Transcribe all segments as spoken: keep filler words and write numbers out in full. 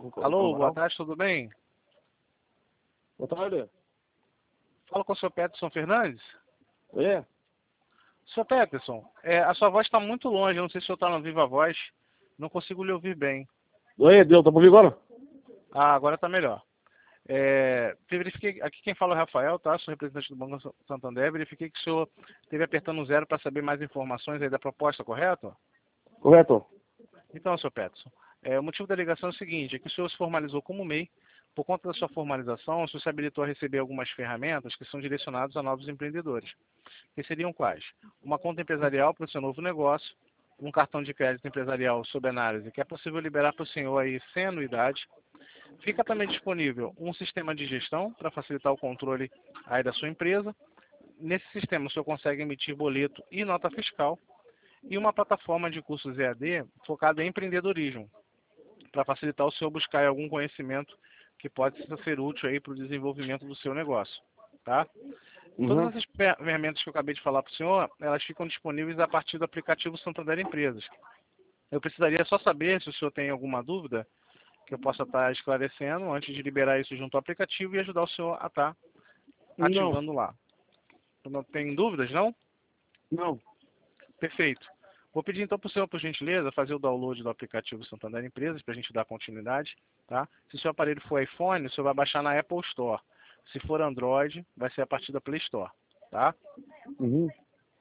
Alô, boa tarde, tudo bem? Boa tarde. Fala com o senhor Peterson Fernandes? É? senhor Peterson, é, a sua voz está muito longe, eu não sei se o senhor está na viva voz, não consigo lhe ouvir bem. Oi, Deus, tá por ouvir agora? Ah, agora está melhor. É, verifiquei, aqui quem fala é o Rafael, tá? Sou representante do Banco Santander. Verifiquei que o senhor esteve apertando zero para saber mais informações aí da proposta, correto? Correto. Então, senhor Peterson, é, o motivo da ligação é o seguinte, é que o senhor se formalizou como M E I. Por conta da sua formalização, o senhor se habilitou a receber algumas ferramentas que são direcionadas a novos empreendedores. Que seriam quais? Uma conta empresarial para o seu novo negócio, um cartão de crédito empresarial sob análise, que é possível liberar para o senhor aí sem anuidade. Fica também disponível um sistema de gestão para facilitar o controle aí da sua empresa. Nesse sistema o senhor consegue emitir boleto e nota fiscal. E uma plataforma de cursos E A D focada em empreendedorismo, para facilitar o senhor buscar algum conhecimento que pode ser útil aí para o desenvolvimento do seu negócio, tá? Uhum. Todas essas ferramentas que eu acabei de falar para o senhor, elas ficam disponíveis a partir do aplicativo Santander Empresas. Eu precisaria só saber se o senhor tem alguma dúvida que eu possa estar esclarecendo antes de liberar isso junto ao aplicativo e ajudar o senhor a estar ativando Não. lá. Não tem dúvidas, não? Não. Perfeito. Vou pedir então para o senhor, por gentileza, fazer o download do aplicativo Santander Empresas para a gente dar continuidade, tá? Se o seu aparelho for iPhone, o senhor vai baixar na Apple Store. Se for Android, vai ser a partir da Play Store, tá? Uhum.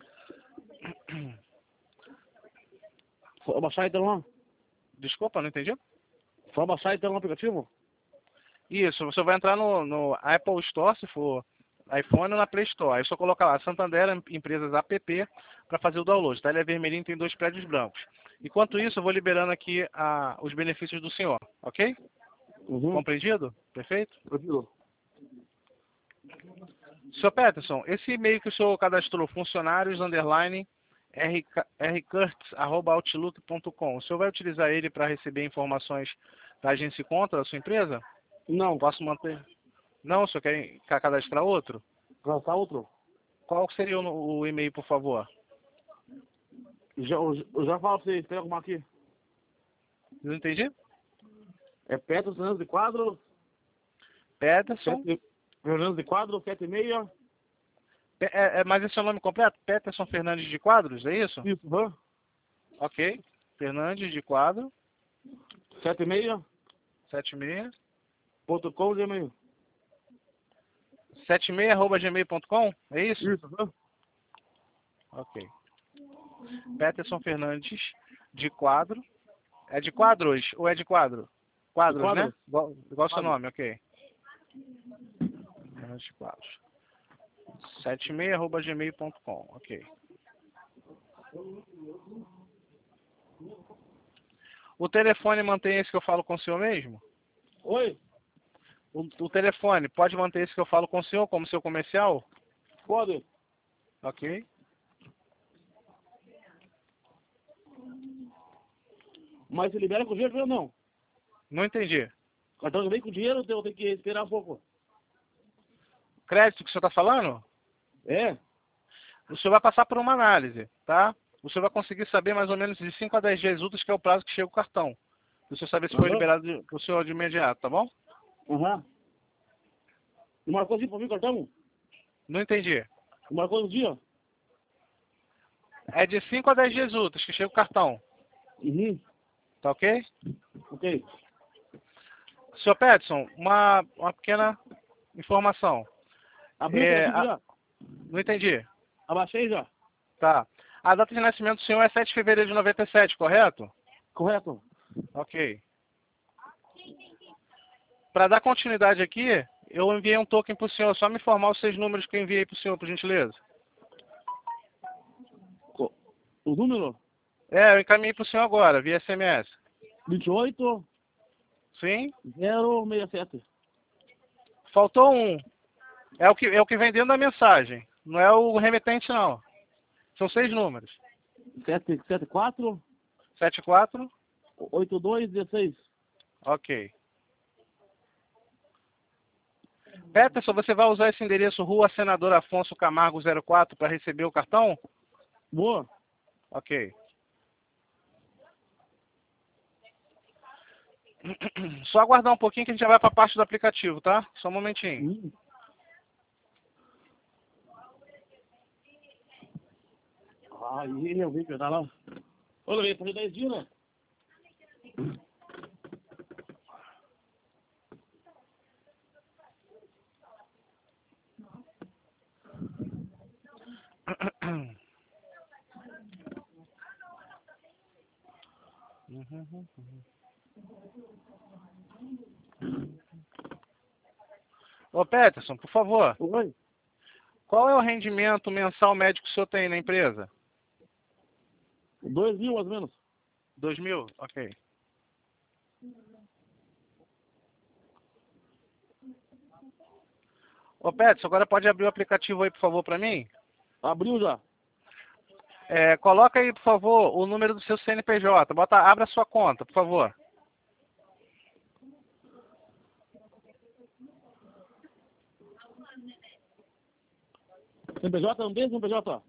Foi baixar então lá? Desculpa, não entendi? Foi baixar então o aplicativo? Isso, você vai entrar no, no Apple Store, se for iPhone, ou na Play Store. Aí só coloca lá Santander Empresas App para fazer o download, tá? Ele é vermelhinho, tem dois prédios brancos. Enquanto isso, eu vou liberando aqui a, os benefícios do senhor, ok? Uhum. Compreendido? Perfeito? Tranquilo. senhor Peterson, esse e-mail que o senhor cadastrou, funcionários, underline, rcurtis, arroba outlook ponto com, o senhor vai utilizar ele para receber informações da agência contra a sua empresa? Não. Posso manter? Não, o senhor quer cadastrar outro? Cadastrar outro? Qual seria o, o e-mail, por favor? Já, eu, eu já falo pra você, espera arrumar aqui. Não entendi? É Petro Fernandes de Quadro, Peterson. sete, Fernandes de Quadro, sete e meia. Pe- É, é, mas esse é o nome completo? Peterson Fernandes de Quadros, é isso? Isso, uhum. Ok. Fernandes de Quadro, sete e meia. sete seis. Ponto com, Gmail. sete seis arroba gmail ponto com, é isso? Isso, uhum. Ok. Peterson Fernandes de Quadro. É de quadros ou é de quadro? Quadros, quadro. né? Igual, igual seu Quadro. nome, ok. Fernandes de Quadros. sete seis arroba gmail ponto com, ok. O telefone mantém esse que eu falo com o senhor mesmo? Oi? O, o telefone pode manter esse que eu falo com o senhor como seu comercial? Pode. Ok. Mas se libera com dinheiro ou não? Não entendi. Cartão vem com dinheiro, eu tenho que esperar um pouco. Crédito que o senhor está falando? É? O senhor vai passar por uma análise, tá? O senhor vai conseguir saber mais ou menos de cinco a dez dias úteis, que é o prazo que chega o cartão. Para o senhor saber se foi Uhum. liberado para o senhor de imediato, tá bom? Aham. E marcou assim pra mim, cartão? Não entendi. E marcou no dia? É de cinco a dez dias úteis que chega o cartão. Uhum. Tá ok? Ok. senhor Peterson, uma, uma pequena informação. Abriu o É, aplicativo a- já? não entendi. Abaixei já? Tá. A data de nascimento do senhor é sete de fevereiro de noventa e sete, correto? Correto. Ok. Para dar continuidade aqui, eu enviei um token para o senhor. Só me informar os seis números que eu enviei para o senhor, por gentileza. Co- O número? É, eu encaminhei para o senhor agora, via S M S. vinte e oito, Sim? zero sessenta e sete. Faltou um. É o que, é o que vem dentro da mensagem. Não é o remetente, não. São seis números. sete sete quatro, sete quatro. oito dois, dezesseis. Ok. Peterson, você vai usar esse endereço Rua Senador Afonso Camargo zero quatro para receber o cartão? Boa. Ok. Só aguardar um pouquinho que a gente já vai para a parte do aplicativo, tá? Só um momentinho. Hum. Aí, eu vi que tá lá. Ô, Luiz, fazer dez dias, né? Ô, Peterson, por favor, Oi. qual é o rendimento mensal médio que o senhor tem na empresa? Dois mil, mais ou menos. Dois mil? Ok. Ô, Peterson, agora pode abrir o aplicativo aí, por favor, para mim? Abriu já. É, coloca aí, por favor, o número do seu C N P J. Bota, abre a sua conta, por favor. C N P J, não tem C N P J?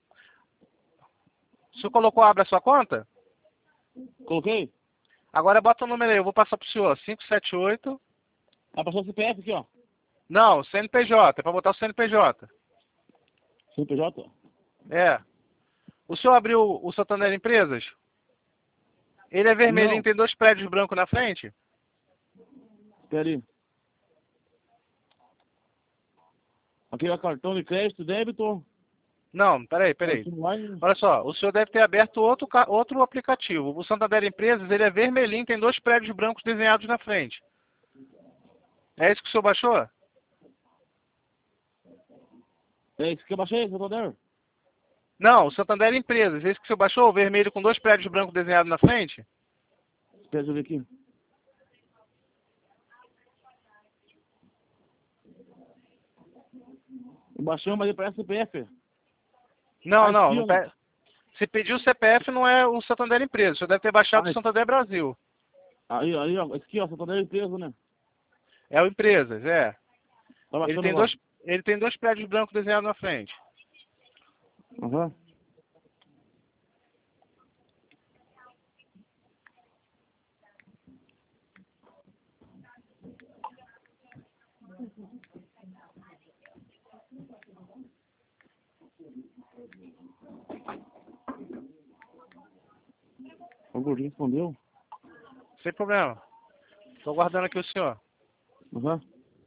O senhor colocou abre a sua conta? Coloquei. Agora bota o número aí, eu vou passar pro senhor. cinco sete oito. Ah, passou o C P F aqui, ó. Não, C N P J, é para botar o C N P J. C N P J? É. O senhor abriu o Santander Empresas? Ele é vermelhinho, Não. tem dois prédios brancos na frente? Espera aí. Aqui é cartão de crédito, débito. Não, peraí, peraí. Online. Olha só, o senhor deve ter aberto outro, ca- outro aplicativo. O Santander Empresas, ele é vermelhinho, tem dois prédios brancos desenhados na frente. É isso que o senhor baixou? É isso que eu baixei, Santander. Não, o Santander Empresas, é isso que o senhor baixou? O vermelho com dois prédios brancos desenhados na frente? Espera eu ver aqui. Eu baixei, mas ele parece C P F. Não, Ah, não. aqui, não ó. pe- Se pediu o C P F, não é o Santander Empresas. O senhor deve ter baixado Ah, o Santander Brasil. aí, aí, ó. Esse aqui, ó, Santander empresa, né? É o Empresas, é. Tá Ele baixando tem agora. dois, ele tem dois prédios brancos desenhados na frente. Aham. O gordinho respondeu. Sem problema. Estou aguardando aqui o senhor. Aham.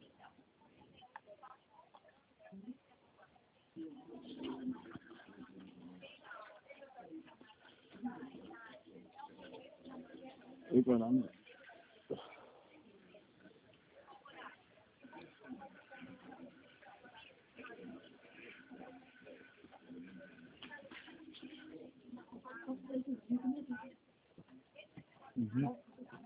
Ei, Fernando. Uhum.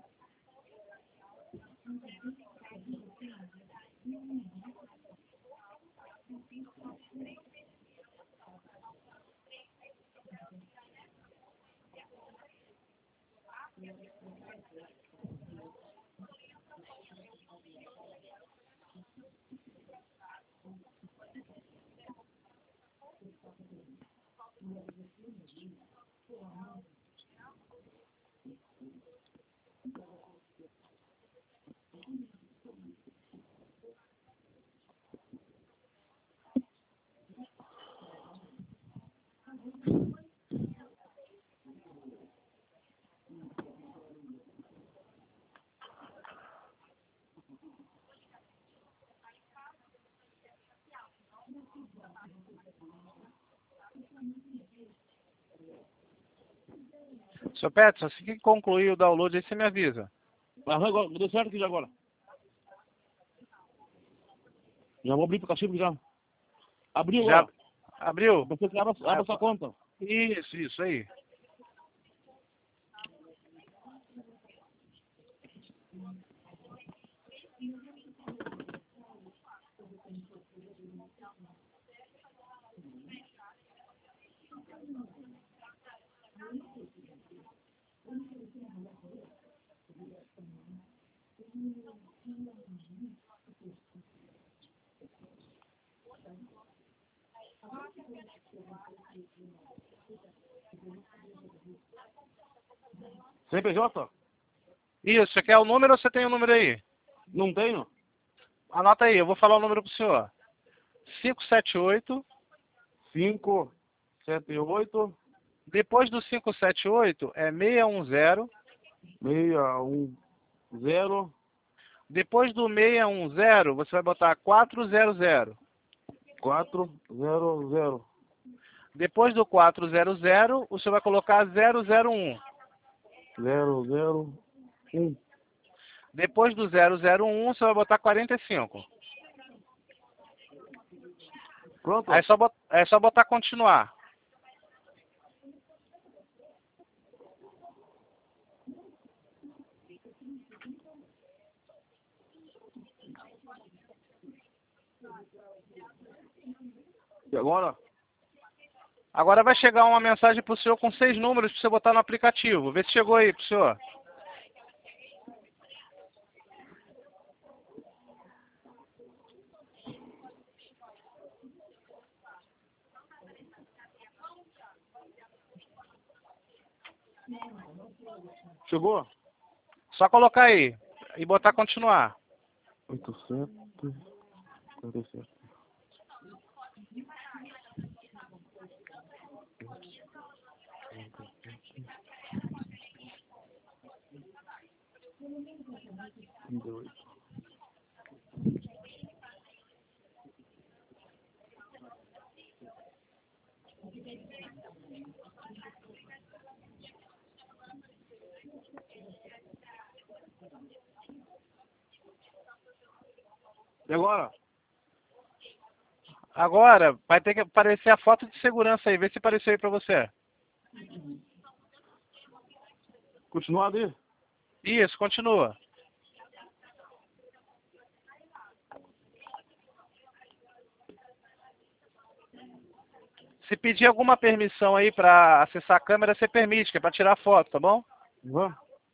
Senhor Peterson, assim que concluir o download, aí você me avisa. Aham, agora, deu certo aqui já agora. Já vou abrir pro cachimbo já. Abriu Já agora. abriu? Você que abra, abra sua conta. Isso, isso aí. C N P J? Isso, você quer o número ou você tem o número aí? Não tenho? Anota aí, eu vou falar o número pro senhor. cinco sete oito. cinco, sete, oito, Depois do cinco sete oito é seis um zero. seis, um, zero, Depois do seis um zero, você vai botar quatro zero zero. quatro, zero, zero. Depois do quatro zero zero, o senhor vai colocar zero zero um. Zero, zero, um. Depois do zero zero um, você vai botar quarenta e cinco. Pronto? Aí é só, bot... é só botar continuar. E agora? Agora vai chegar uma mensagem para o senhor com seis números para você botar no aplicativo. Vê se chegou aí para o senhor. Chegou? Só colocar aí e botar continuar. oito, sete, quarenta e sete. trinta e oito. E agora? Agora vai ter que aparecer a foto de segurança aí. Vê se apareceu aí para você. Continuar ali? Isso, continua. Se pedir alguma permissão aí para acessar a câmera, você permite, que é para tirar foto, tá bom? Vá.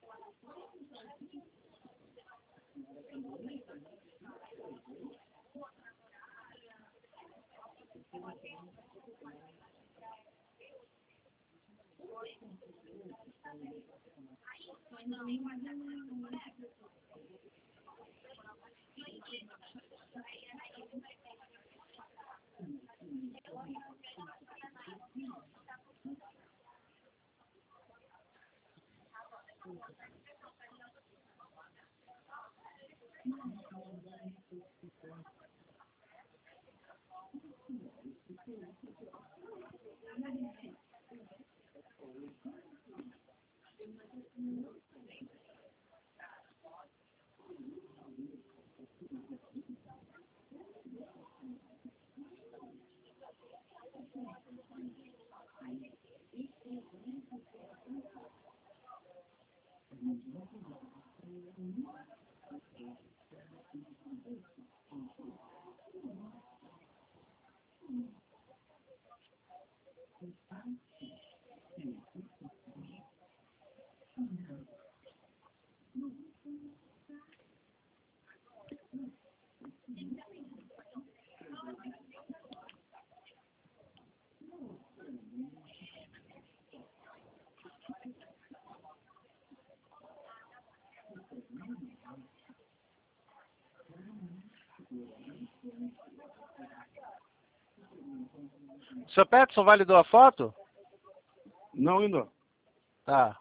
Seu Peterson, validou a foto? Não ainda. Tá.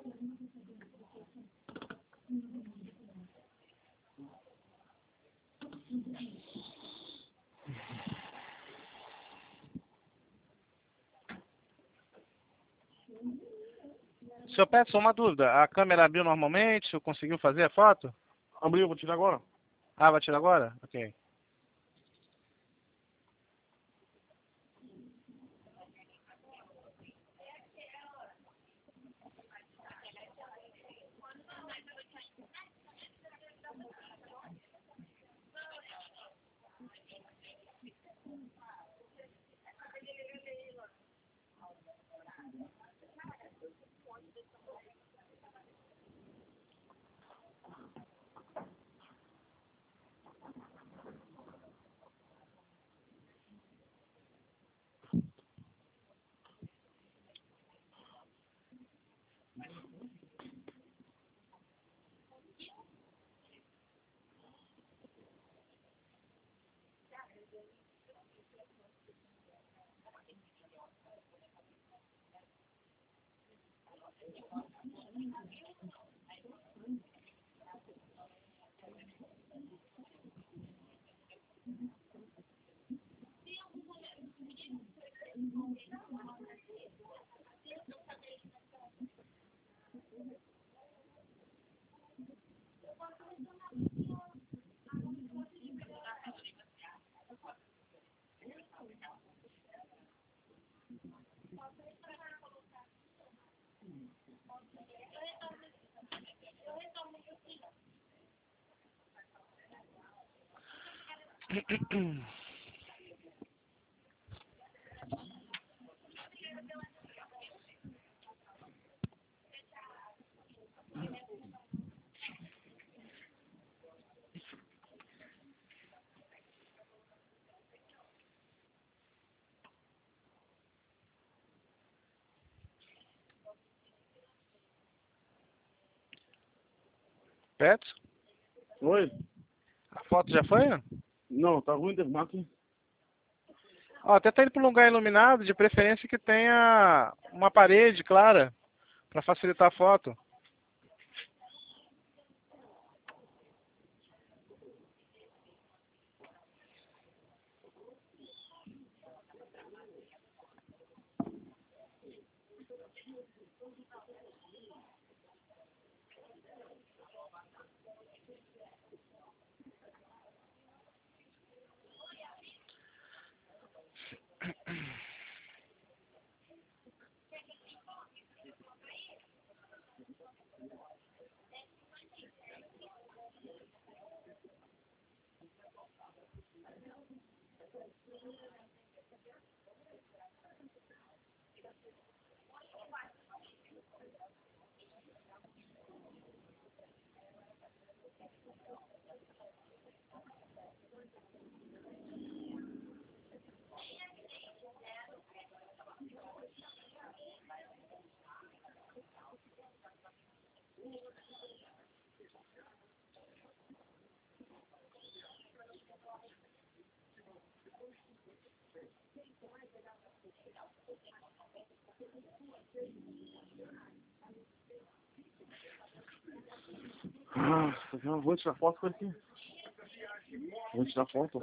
Senhor Petson, uma dúvida. A câmera abriu normalmente? O senhor conseguiu fazer a foto? Abriu, vou tirar agora. Ah, vai tirar agora? Ok. Petson? Oi? A foto já foi? Não, tá ruim das máquinas. Ó, tenta ir para um lugar iluminado, de preferência que tenha uma parede clara, para facilitar a foto. Ah, vou tirar foto com aqui. Vou tirar foto.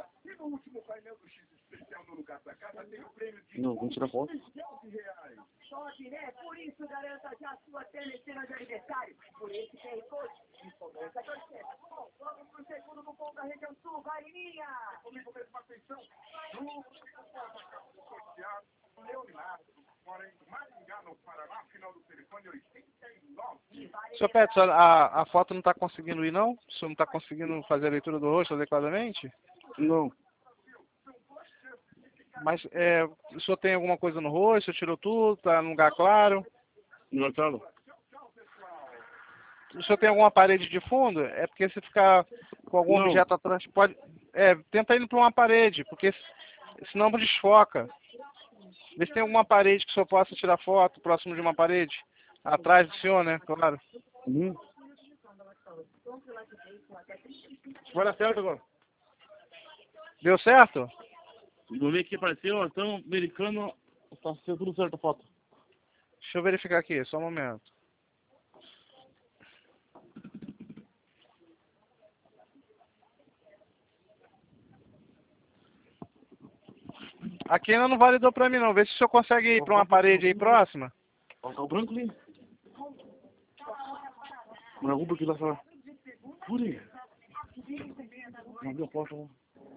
Não, vou tirar foto. Pode, né? Por isso, garanta já a sua telecena de aniversário. Por esse Q R Code. E começa a torcer. Bom, vamos pro segundo do ponto da região sul. Vai, Lininha! Comigo mesmo, atenção. No sorteado, Leonardo, mora em Maringá, no Paraná, final do telefone oitenta e nove. Senhor Petson, a, a foto não está conseguindo ir, não? O senhor não está conseguindo fazer a leitura do rosto adequadamente? Não. Mas é, o senhor tem alguma coisa no rosto? Tirou tudo? Está num lugar claro? Não, claro. O senhor tem alguma parede de fundo? É porque se ficar com algum Não. objeto atrás, pode... É, tenta ir para uma parede, porque senão desfoca. Vê se tem alguma parede que o senhor possa tirar foto próximo de uma parede. Atrás do senhor, né? Claro. Uhum. Vai dar certo agora. Deu certo? Vou ver aqui, apareceu, então, americano, tá sendo tudo certo a foto. Deixa eu verificar aqui, só um momento. Aqui ainda não validou pra mim não. Vê se o senhor consegue ir pra uma parede aí próxima. Olha o branco ali. Mano, a Uber aqui lá fora. Puri. Não abriu a porta, não.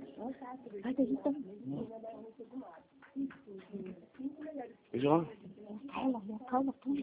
Veja lá. Calma, calma, calma.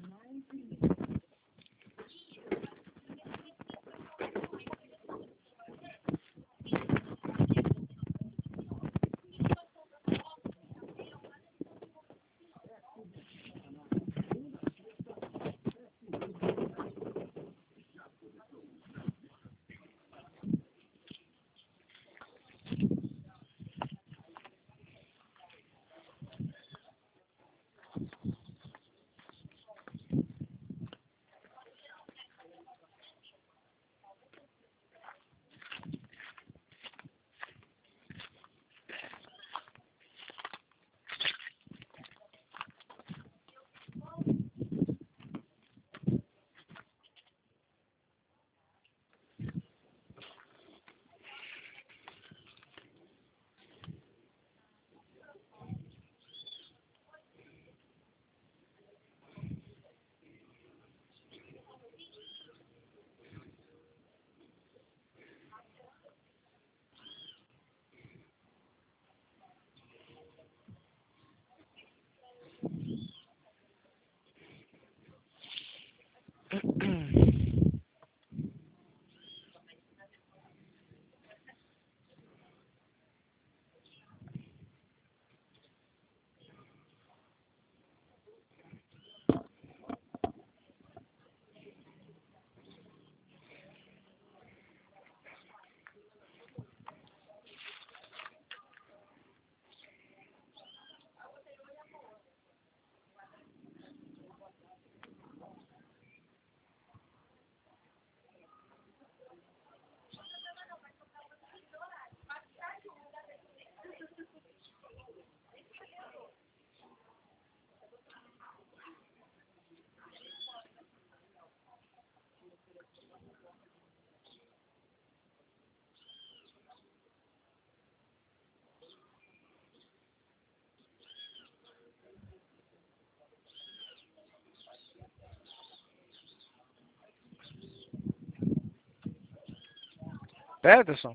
Peterson,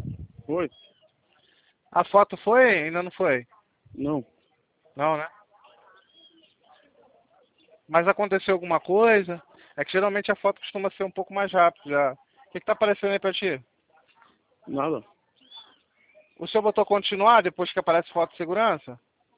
Foi? a foto foi? Ainda não foi? Não. Não, né? Mas aconteceu alguma coisa? É que geralmente a foto costuma ser um pouco mais rápida já. O que que tá aparecendo aí pra ti? Nada. O senhor botou continuar depois que aparece foto de segurança?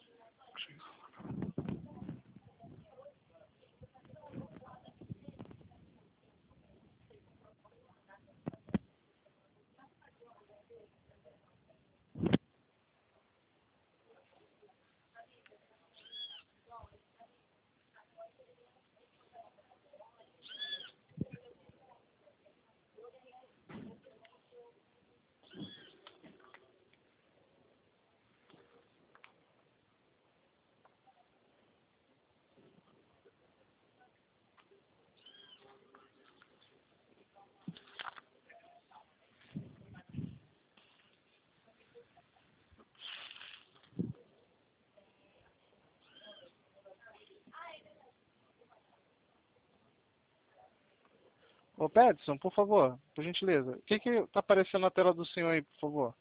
Ô, Peterson, por favor, por gentileza. O que que tá aparecendo na tela do senhor aí, por favor?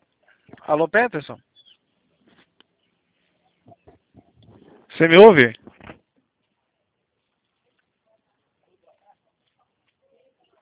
Alô, Peterson? Você me ouve?